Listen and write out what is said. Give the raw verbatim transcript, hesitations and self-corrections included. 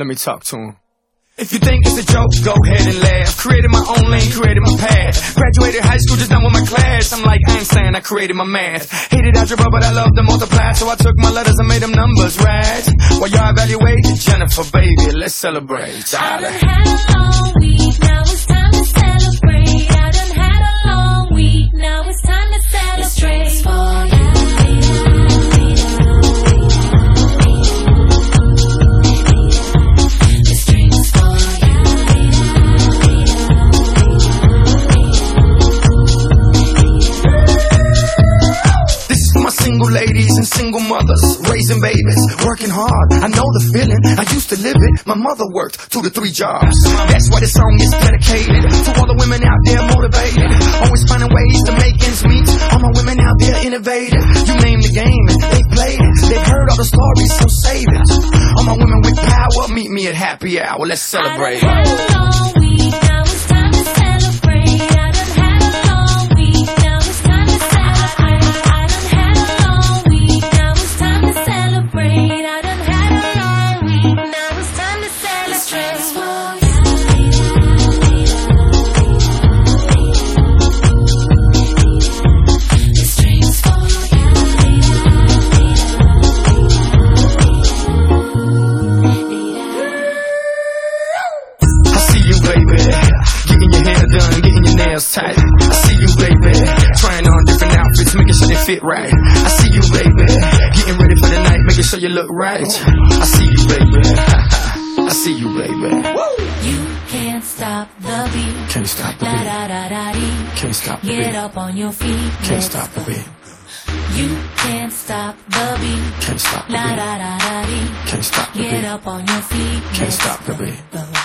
me talk to him. If you think it's a joke, go ahead and laugh. Created my own lane, created my path. Graduated high school, just done with my class. I'm like Einstein, I created my math. Hated algebra, but I love to multiply. So I took my letters and made them numbers, right? While y'all evaluate Jennifer, baby, let's celebrate. I done had a long week, now it's time to celebrate. I done had a long week, now it's time to celebrate. It's for you. Single ladies and single mothers, raising babies, working hard. I know the feeling, I used to live it. My mother worked two to three jobs. That's why this song is dedicated to all the women out there motivated, always finding ways to make ends meet. All my women out there innovative. You name the game and they played it. They've heard all the stories, so save it. All my women with power, meet me at happy hour. Let's celebrate. I done had a long week, now it's time to celebrate. I done had a long week, now it's time to celebrate. I done had a long week, now it's time to celebrate. It's for you. This drink's for you. I see you, baby, getting your hair done, getting your nails tight. I see you, baby, trying on different outfits, making sure they fit right. I see you, baby, getting ready for the night, making sure you look right. I see you, baby. I see you, baby. You can't stop the beat. Can't stop the La beat. da da da dee. Can't stop the beat. Get up on your feet. Can't Let's stop the go. beat. You can't stop the beat. Can't stop the La beat. da da da dee. Can't stop the Get beat. up on your feet. Can't Let's stop the go. beat. Go.